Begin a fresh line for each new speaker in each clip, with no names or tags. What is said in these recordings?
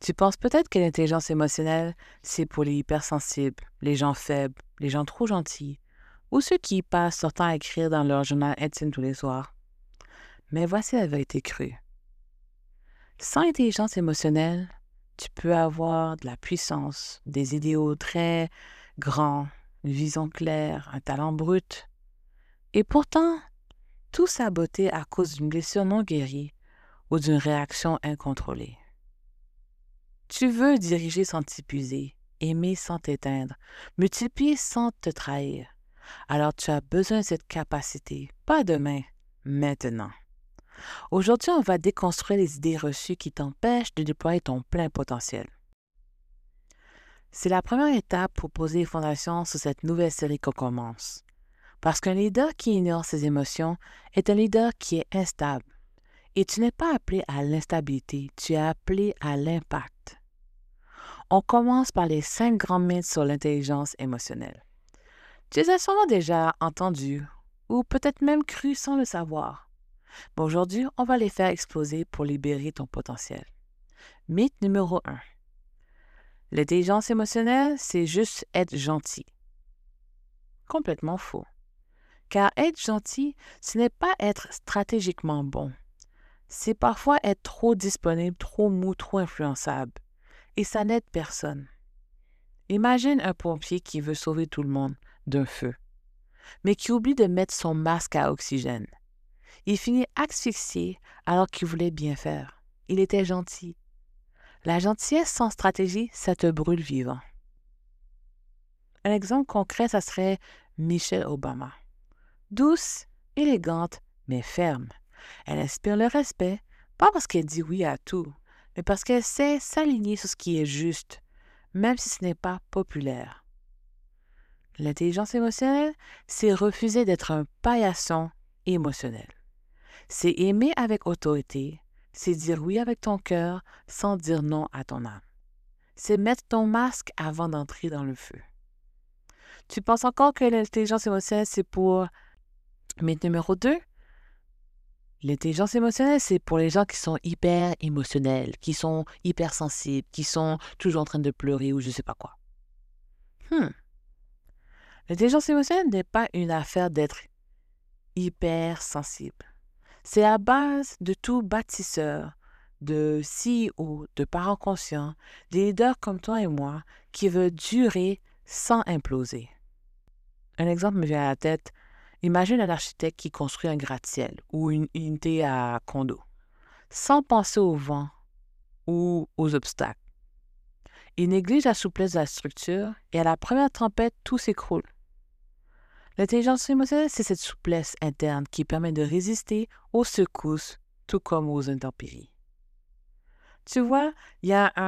Tu penses peut-être que l'intelligence émotionnelle, c'est pour les hypersensibles, les gens faibles, les gens trop gentils, ou ceux qui passent leur temps à écrire dans leur journal intime tous les soirs. Mais voici la vérité crue. Sans intelligence émotionnelle, tu peux avoir de la puissance, des idéaux très grands, une vision claire, un talent brut, et pourtant tout saboter à cause d'une blessure non guérie ou d'une réaction incontrôlée. Tu veux diriger sans t'épuiser, aimer sans t'éteindre, multiplier sans te trahir. Alors tu as besoin de cette capacité, pas demain, maintenant. Aujourd'hui, on va déconstruire les idées reçues qui t'empêchent de déployer ton plein potentiel. C'est la première étape pour poser les fondations sur cette nouvelle série qu'on commence. Parce qu'un leader qui ignore ses émotions est un leader qui est instable. Et tu n'es pas appelé à l'instabilité, tu es appelé à l'impact. On commence par les 5 grands mythes sur l'intelligence émotionnelle. Tu les as sûrement déjà entendus, ou peut-être même cru sans le savoir. Mais aujourd'hui, on va les faire exploser pour libérer ton potentiel. Mythe numéro 1. L'intelligence émotionnelle, c'est juste être gentil. Complètement faux. Car être gentil, ce n'est pas être stratégiquement bon. C'est parfois être trop disponible, trop mou, trop influençable. Et ça n'aide personne. Imagine un pompier qui veut sauver tout le monde d'un feu, mais qui oublie de mettre son masque à oxygène. Il finit asphyxié alors qu'il voulait bien faire. Il était gentil. La gentillesse sans stratégie, ça te brûle vivant. Un exemple concret, ça serait Michelle Obama. Douce, élégante, mais ferme. Elle inspire le respect, pas parce qu'elle dit oui à tout, mais parce qu'elle sait s'aligner sur ce qui est juste, même si ce n'est pas populaire. L'intelligence émotionnelle, c'est refuser d'être un paillasson émotionnel. C'est aimer avec autorité, c'est dire oui avec ton cœur sans dire non à ton âme. C'est mettre ton masque avant d'entrer dans le feu. Tu penses encore que l'intelligence émotionnelle, c'est pour mythe numéro 2? L'intelligence émotionnelle, c'est pour les gens qui sont hyper émotionnels, qui sont hypersensibles, qui sont toujours en train de pleurer ou je ne sais pas quoi. L'intelligence émotionnelle n'est pas une affaire d'être hypersensible. C'est la base de tout bâtisseur, de CEO, de parents conscients, des leaders comme toi et moi qui veulent durer sans imploser. Un exemple me vient à la tête. Imagine un architecte qui construit un gratte-ciel ou une unité à condo, sans penser au vent ou aux obstacles. Il néglige la souplesse de la structure et à la première tempête, tout s'écroule. L'intelligence émotionnelle, c'est cette souplesse interne qui permet de résister aux secousses, tout comme aux intempéries. Tu vois, il y a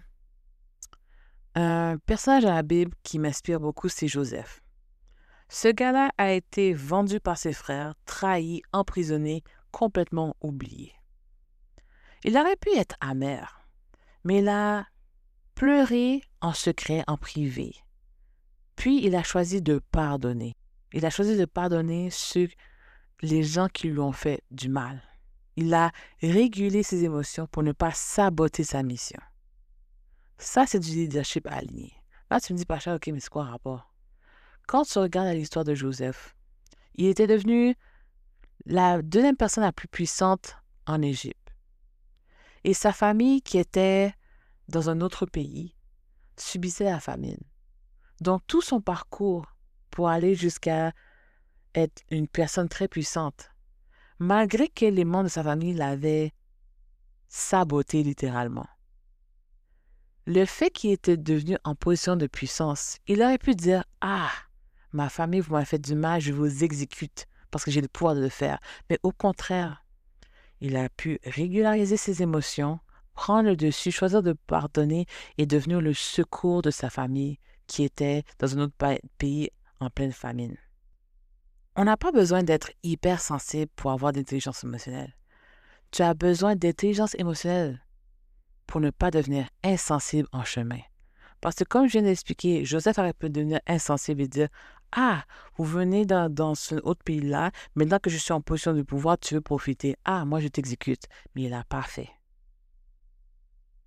un personnage dans la Bible qui m'inspire beaucoup, c'est Joseph. Ce gars-là a été vendu par ses frères, trahi, emprisonné, complètement oublié. Il aurait pu être amer, mais il a pleuré en secret, en privé. Puis il a choisi de pardonner. Il a choisi de pardonner les gens qui lui ont fait du mal. Il a régulé ses émotions pour ne pas saboter sa mission. Ça, c'est du leadership aligné. Là, tu me dis, Pacha, OK, mais c'est quoi le rapport? Quand tu regardes l'histoire de Joseph, il était devenu la deuxième personne la plus puissante en Égypte. Et sa famille, qui était dans un autre pays, subissait la famine. Donc, tout son parcours pour aller jusqu'à être une personne très puissante, malgré que les membres de sa famille l'avaient saboté littéralement. Le fait qu'il était devenu en position de puissance, il aurait pu dire « Ah, ma famille, vous m'avez fait du mal, je vous exécute parce que j'ai le pouvoir de le faire. » Mais au contraire, il a pu régulariser ses émotions, prendre le dessus, choisir de pardonner et devenir le secours de sa famille qui était dans un autre pays en pleine famine. On n'a pas besoin d'être hypersensible pour avoir d'intelligence émotionnelle. Tu as besoin d'intelligence émotionnelle pour ne pas devenir insensible en chemin. Parce que comme je viens d'expliquer, Joseph aurait pu devenir insensible et dire « Ah, vous venez dans ce autre pays-là, maintenant que je suis en position de pouvoir, tu veux profiter. Ah, moi je t'exécute. » Mais il n'a pas fait.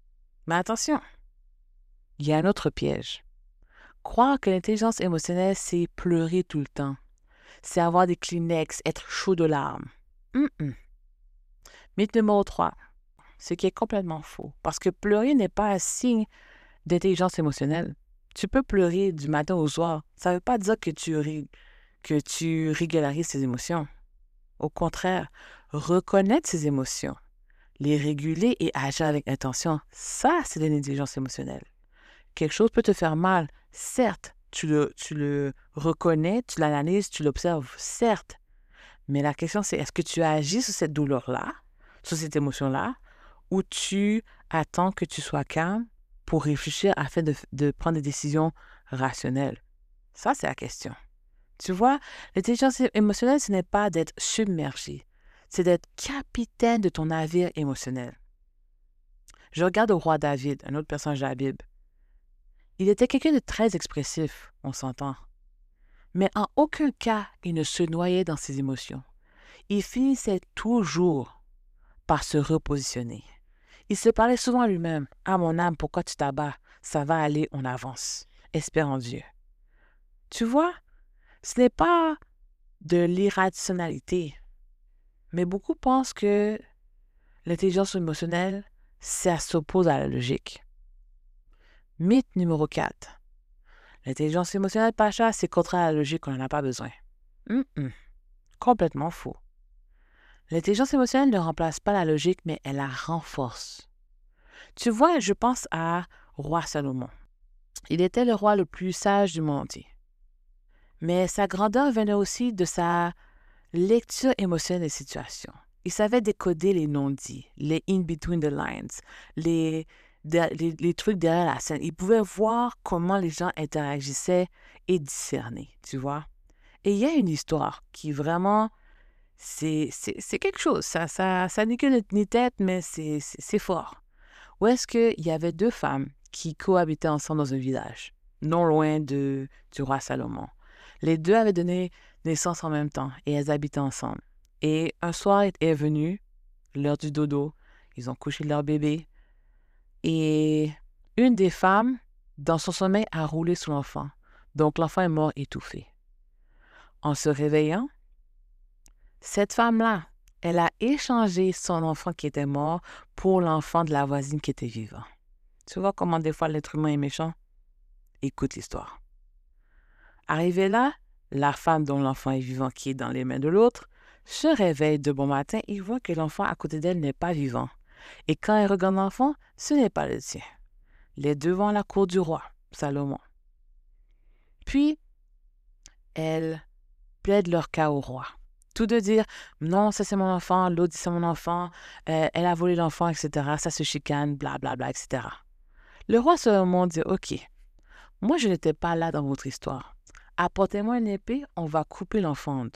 Mais attention, il y a un autre piège. Croire que l'intelligence émotionnelle, c'est pleurer tout le temps. C'est avoir des Kleenex, être chaud de larmes. Mm-mm. Mythe numéro 3, ce qui est complètement faux. Parce que pleurer n'est pas un signe d'intelligence émotionnelle. Tu peux pleurer du matin au soir. Ça ne veut pas dire que tu régularises tes émotions. Au contraire, reconnaître ses émotions, les réguler et agir avec intention, ça, c'est de l'intelligence émotionnelle. Quelque chose peut te faire mal, certes, tu le reconnais, tu l'analyses, tu l'observes, certes. Mais la question, c'est est-ce que tu agis sur cette douleur-là, sur cette émotion-là, ou tu attends que tu sois calme pour réfléchir afin de prendre des décisions rationnelles? Ça, c'est la question. Tu vois, l'intelligence émotionnelle, ce n'est pas d'être submergé, c'est d'être capitaine de ton navire émotionnel. Je regarde au roi David, un autre personnage de la Bible. Il était quelqu'un de très expressif, on s'entend. Mais en aucun cas, il ne se noyait dans ses émotions. Il finissait toujours par se repositionner. Il se parlait souvent à lui-même. « Ah mon âme, pourquoi tu t'abats? Ça va aller, on avance. Espère en Dieu. » Tu vois, ce n'est pas de l'irrationalité, mais beaucoup pensent que l'intelligence émotionnelle, ça s'oppose à la logique. Mythe numéro 4. L'intelligence émotionnelle, Pacha, c'est contraire à la logique, on n'en a pas besoin. Complètement faux. L'intelligence émotionnelle ne remplace pas la logique, mais elle la renforce. Tu vois, je pense à Roi Salomon. Il était le roi le plus sage du monde entier. Mais sa grandeur venait aussi de sa lecture émotionnelle des situations. Il savait décoder les non-dits, les in-between the lines, les trucs derrière la scène. Il pouvait voir comment les gens interagissaient et discerner, tu vois. Et il y a une histoire qui vraiment, c'est quelque chose. Ça n'est que ni tête, mais c'est fort. Où est-ce qu'il y avait deux femmes qui cohabitaient ensemble dans un village, non loin du roi Salomon. Les deux avaient donné naissance en même temps et elles habitaient ensemble. Et un soir est venu, l'heure du dodo, ils ont couché leur bébé et une des femmes, dans son sommeil, a roulé sur l'enfant. Donc l'enfant est mort étouffé. En se réveillant, cette femme-là, elle a échangé son enfant qui était mort pour l'enfant de la voisine qui était vivant. Tu vois comment des fois l'être humain est méchant? Écoute l'histoire. Arrivée là, la femme dont l'enfant est vivant qui est dans les mains de l'autre se réveille de bon matin et voit que l'enfant à côté d'elle n'est pas vivant. Et quand elle regarde l'enfant, ce n'est pas le sien. Les deux vont à la cour du roi, Salomon. Puis, elles plaident leur cas au roi. Tous deux dire, non, ça c'est mon enfant, l'autre dit c'est mon enfant, elle a volé l'enfant, etc. Ça se chicane, blablabla, etc. Le roi Salomon dit, ok, moi je n'étais pas là dans votre histoire. Apportez-moi une épée, on va couper l'enfant en deux.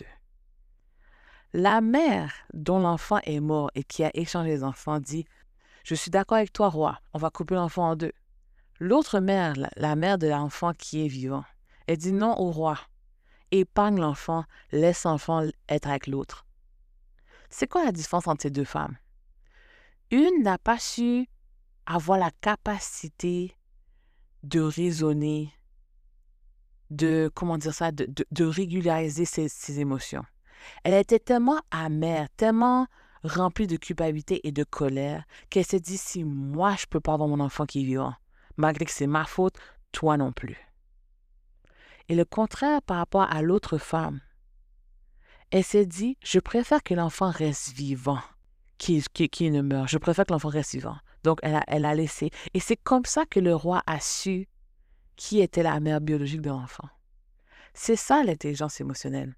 La mère dont l'enfant est mort et qui a échangé les enfants dit, je suis d'accord avec toi, roi, on va couper l'enfant en deux. L'autre mère, la mère de l'enfant qui est vivant, elle dit non au roi. Épargne l'enfant, laisse l'enfant être avec l'autre. C'est quoi la différence entre ces deux femmes? Une n'a pas su avoir la capacité de raisonner, de régulariser ses émotions. Elle était tellement amère, tellement remplie de culpabilité et de colère qu'elle s'est dit, si moi je peux pas avoir mon enfant qui est vivant, malgré que c'est ma faute, toi non plus. Et le contraire par rapport à l'autre femme, elle s'est dit, je préfère que l'enfant reste vivant qu'il ne meure. Je préfère que l'enfant reste vivant. Donc, elle a laissé. Et c'est comme ça que le roi a su qui était la mère biologique de l'enfant. C'est ça l'intelligence émotionnelle.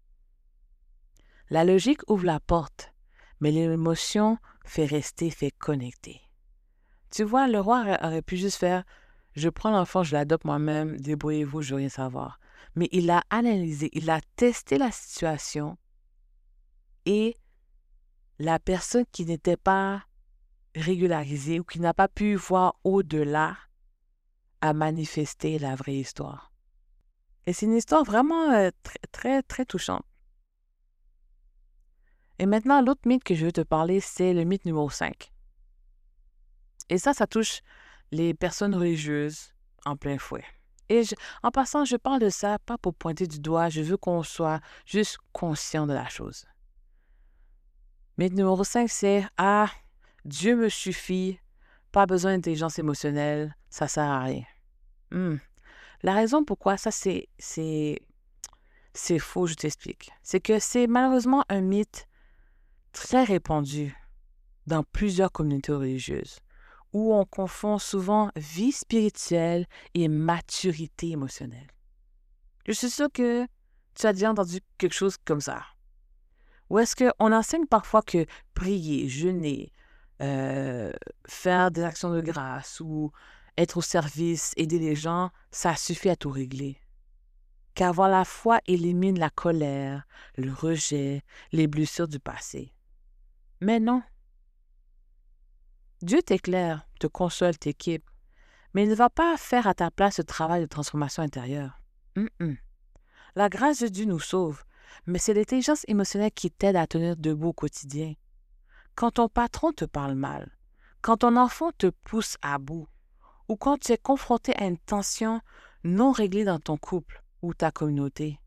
La logique ouvre la porte, mais l'émotion fait connecter. Tu vois, le roi aurait pu juste faire, je prends l'enfant, je l'adopte moi-même, débrouillez-vous, je veux rien savoir. Mais il a analysé, il a testé la situation et la personne qui n'était pas régularisée ou qui n'a pas pu voir au-delà a manifesté la vraie histoire. Et c'est une histoire vraiment très, très, très touchante. Et maintenant, l'autre mythe que je veux te parler, c'est le mythe numéro 5. Et ça touche les personnes religieuses en plein fouet. Et en passant, je parle de ça pas pour pointer du doigt, je veux qu'on soit juste conscient de la chose. Mais numéro 5, c'est « Ah, Dieu me suffit, pas besoin d'intelligence émotionnelle, ça sert à rien. La raison pourquoi ça, c'est faux, je t'explique. C'est que c'est malheureusement un mythe très répandu dans plusieurs communautés religieuses, où on confond souvent vie spirituelle et maturité émotionnelle. Je suis sûre que tu as déjà entendu quelque chose comme ça. Ou est-ce qu'on enseigne parfois que prier, jeûner, faire des actions de grâce ou être au service, aider les gens, ça suffit à tout régler? Qu'avoir la foi élimine la colère, le rejet, les blessures du passé. Mais non. Dieu t'éclaire, te console, t'équipe, mais il ne va pas faire à ta place ce travail de transformation intérieure. La grâce de Dieu nous sauve, mais c'est l'intelligence émotionnelle qui t'aide à tenir debout au quotidien. Quand ton patron te parle mal, quand ton enfant te pousse à bout, ou quand tu es confronté à une tension non réglée dans ton couple ou ta communauté,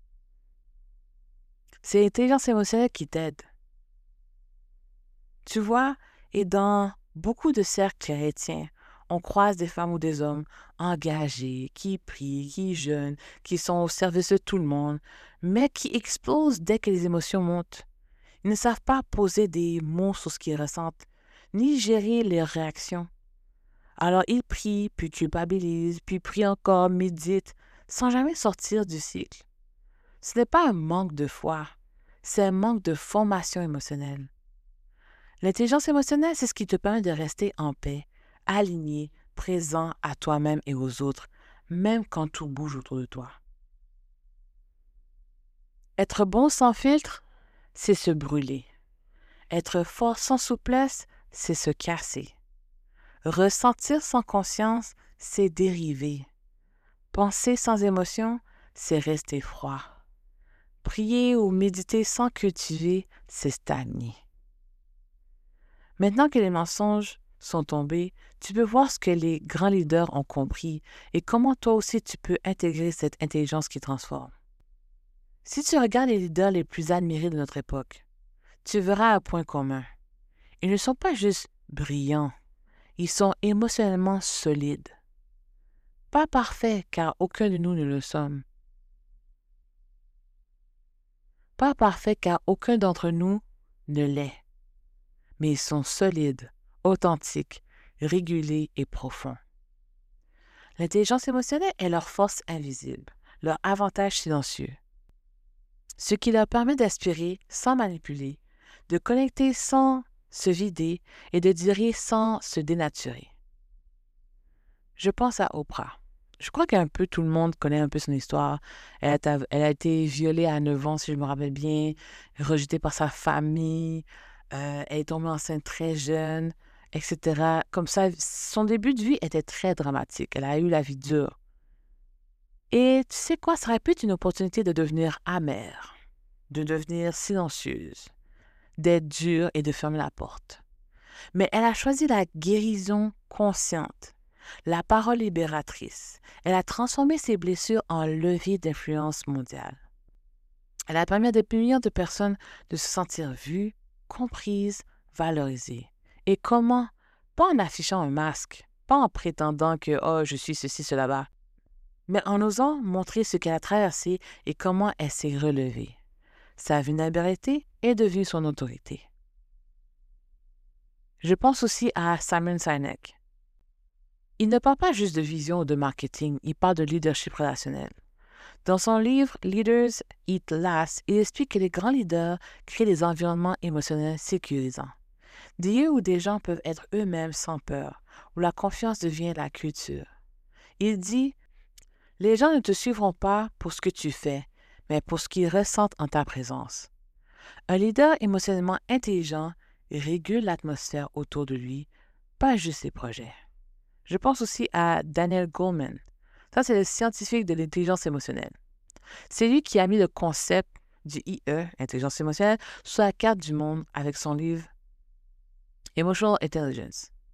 c'est l'intelligence émotionnelle qui t'aide. Tu vois, et dans beaucoup de cercles chrétiens, on croise des femmes ou des hommes engagés, qui prient, qui jeûnent, qui sont au service de tout le monde, mais qui explosent dès que les émotions montent. Ils ne savent pas poser des mots sur ce qu'ils ressentent, ni gérer leurs réactions. Alors ils prient, puis culpabilisent, puis prient encore, méditent, sans jamais sortir du cycle. Ce n'est pas un manque de foi, c'est un manque de formation émotionnelle. L'intelligence émotionnelle, c'est ce qui te permet de rester en paix, aligné, présent à toi-même et aux autres, même quand tout bouge autour de toi. Être bon sans filtre, c'est se brûler. Être fort sans souplesse, c'est se casser. Ressentir sans conscience, c'est dériver. Penser sans émotion, c'est rester froid. Prier ou méditer sans cultiver, c'est stagner. Maintenant que les mensonges sont tombés, tu peux voir ce que les grands leaders ont compris et comment toi aussi tu peux intégrer cette intelligence qui transforme. Si tu regardes les leaders les plus admirés de notre époque, tu verras un point commun. Ils ne sont pas juste brillants, ils sont émotionnellement solides. Pas parfaits, car aucun de nous ne le sommes. Pas parfaits, car aucun d'entre nous ne l'est. Mais ils sont solides, authentiques, régulés et profonds. L'intelligence émotionnelle est leur force invisible, leur avantage silencieux. Ce qui leur permet d'aspirer sans manipuler, de connecter sans se vider et de dire sans se dénaturer. Je pense à Oprah. Je crois qu'un peu tout le monde connaît un peu son histoire. Elle a été violée à 9 ans, si je me rappelle bien, rejetée par sa famille, elle est tombée enceinte très jeune, etc. Comme ça, son début de vie était très dramatique. Elle a eu la vie dure. Et tu sais quoi, ça aurait pu être une opportunité de devenir amère, de devenir silencieuse, d'être dure et de fermer la porte. Mais elle a choisi la guérison consciente, la parole libératrice. Elle a transformé ses blessures en levier d'influence mondiale. Elle a permis à des millions de personnes de se sentir vues, comprises, valorisées. Et comment? Pas en affichant un masque, pas en prétendant que « oh, je suis ceci, cela là », mais en osant montrer ce qu'elle a traversé et comment elle s'est relevée. Sa vulnérabilité est devenue son autorité. Je pense aussi à Simon Sinek. Il ne parle pas juste de vision ou de marketing, il parle de leadership relationnel. Dans son livre Leaders Eat Last, il explique que les grands leaders créent des environnements émotionnels sécurisants. Des lieux où des gens peuvent être eux-mêmes sans peur, où la confiance devient la culture. Il dit « Les gens ne te suivront pas pour ce que tu fais, mais pour ce qu'ils ressentent en ta présence. » Un leader émotionnellement intelligent régule l'atmosphère autour de lui, pas juste ses projets. Je pense aussi à Daniel Goleman. Ça, c'est le scientifique de l'intelligence émotionnelle. C'est lui qui a mis le concept du IE, intelligence émotionnelle, sur la carte du monde avec son livre Emotional Intelligence.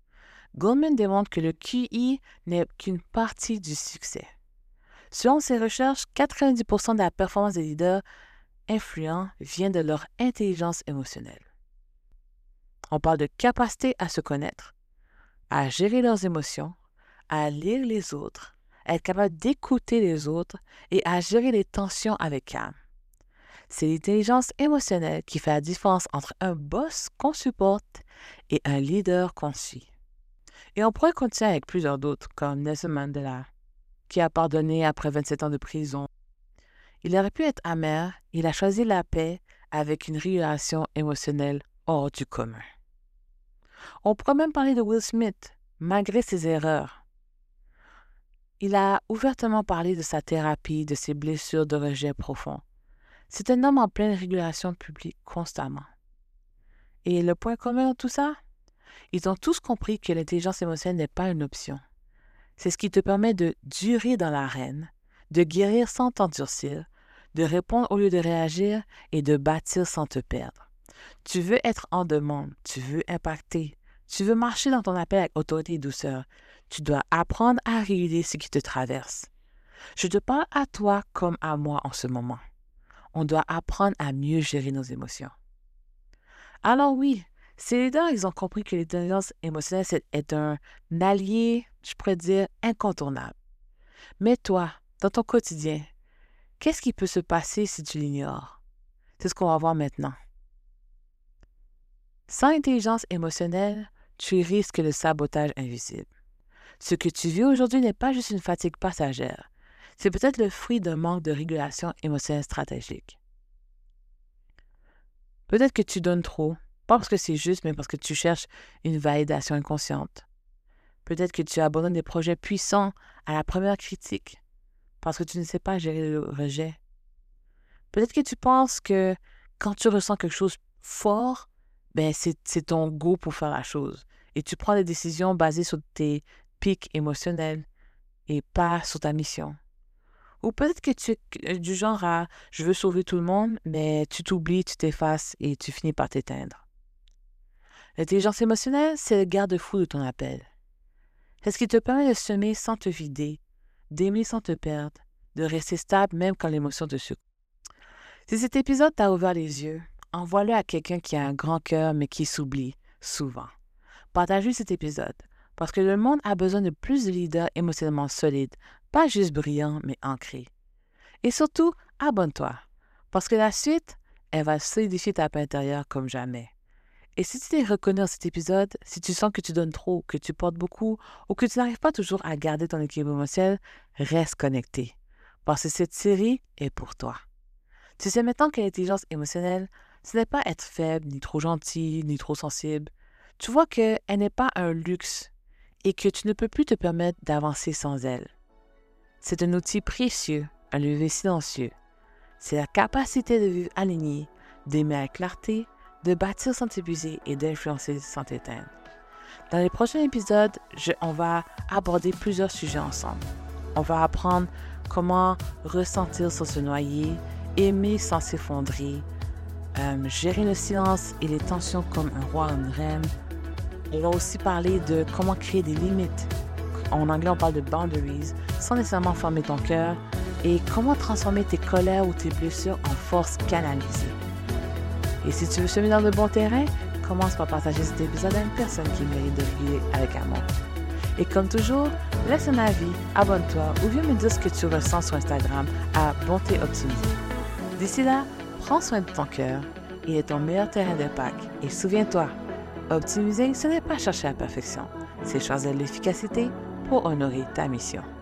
Goldman démontre que le QI n'est qu'une partie du succès. Selon ses recherches, 90% de la performance des leaders influents vient de leur intelligence émotionnelle. On parle de capacité à se connaître, à gérer leurs émotions, à lire les autres, à être capable d'écouter les autres et à gérer les tensions avec calme. C'est l'intelligence émotionnelle qui fait la différence entre un boss qu'on supporte et un leader qu'on suit. Et on pourrait continuer avec plusieurs d'autres, comme Nelson Mandela, qui a pardonné après 27 ans de prison. Il aurait pu être amer, il a choisi la paix avec une régulation émotionnelle hors du commun. On pourrait même parler de Will Smith, malgré ses erreurs. Il a ouvertement parlé de sa thérapie, de ses blessures de rejet profond. C'est un homme en pleine régulation publique constamment. Et le point commun dans tout ça? Ils ont tous compris que l'intelligence émotionnelle n'est pas une option. C'est ce qui te permet de durer dans l'arène, de guérir sans t'endurcir, de répondre au lieu de réagir et de bâtir sans te perdre. Tu veux être en demande, tu veux impacter, tu veux marcher dans ton appel avec autorité et douceur. Tu dois apprendre à réguler ce qui te traverse. Je te parle à toi comme à moi en ce moment. On doit apprendre à mieux gérer nos émotions. Alors oui, ces leaders, ils ont compris que l'intelligence émotionnelle est un allié, je pourrais dire, incontournable. Mais toi, dans ton quotidien, qu'est-ce qui peut se passer si tu l'ignores? C'est ce qu'on va voir maintenant. Sans intelligence émotionnelle, tu risques le sabotage invisible. Ce que tu vis aujourd'hui n'est pas juste une fatigue passagère. C'est peut-être le fruit d'un manque de régulation émotionnelle stratégique. Peut-être que tu donnes trop, pas parce que c'est juste, mais parce que tu cherches une validation inconsciente. Peut-être que tu abandonnes des projets puissants à la première critique, parce que tu ne sais pas gérer le rejet. Peut-être que tu penses que quand tu ressens quelque chose fort, c'est ton go pour faire la chose. Et tu prends des décisions basées sur tes pics émotionnels et pas sur ta mission. Ou peut-être que tu es du genre à « je veux sauver tout le monde », mais tu t'oublies, tu t'effaces et tu finis par t'éteindre. L'intelligence émotionnelle, c'est le garde-fou de ton appel. C'est ce qui te permet de semer sans te vider, d'aimer sans te perdre, de rester stable même quand l'émotion te secoue. Si cet épisode t'a ouvert les yeux, envoie-le à quelqu'un qui a un grand cœur mais qui s'oublie souvent. Partage cet épisode parce que le monde a besoin de plus de leaders émotionnellement solides, pas juste brillants mais ancrés. Et surtout, abonne-toi parce que la suite, elle va solidifier ta paix intérieure comme jamais. Et si tu t'es reconnu dans cet épisode, si tu sens que tu donnes trop, que tu portes beaucoup ou que tu n'arrives pas toujours à garder ton équilibre émotionnel, reste connecté parce que cette série est pour toi. Tu sais maintenant que l'intelligence émotionnelle, ce n'est pas être faible, ni trop gentil, ni trop sensible. Tu vois qu'elle n'est pas un luxe et que tu ne peux plus te permettre d'avancer sans elle. C'est un outil précieux, un levier silencieux. C'est la capacité de vivre aligné, d'aimer avec clarté, de bâtir sans t'épuiser et d'influencer sans t'éteindre. Dans les prochains épisodes, on va aborder plusieurs sujets ensemble. On va apprendre comment ressentir sans se noyer, aimer sans s'effondrer, gérer le silence et les tensions comme un roi ou une reine. On va aussi parler de comment créer des limites. En anglais, on parle de boundaries, sans nécessairement fermer ton cœur, et comment transformer tes colères ou tes blessures en force canalisée. Et si tu veux semer dans le bon terrain, commence par partager cet épisode à une personne qui mérite de vivre avec amour. Et comme toujours, laisse un avis, abonne-toi ou viens me dire ce que tu ressens sur Instagram à Bonté Optimisée. D'ici là, prends soin de ton cœur, il est ton meilleur terrain d'impact. Et souviens-toi, optimiser, ce n'est pas chercher la perfection, c'est choisir l'efficacité pour honorer ta mission.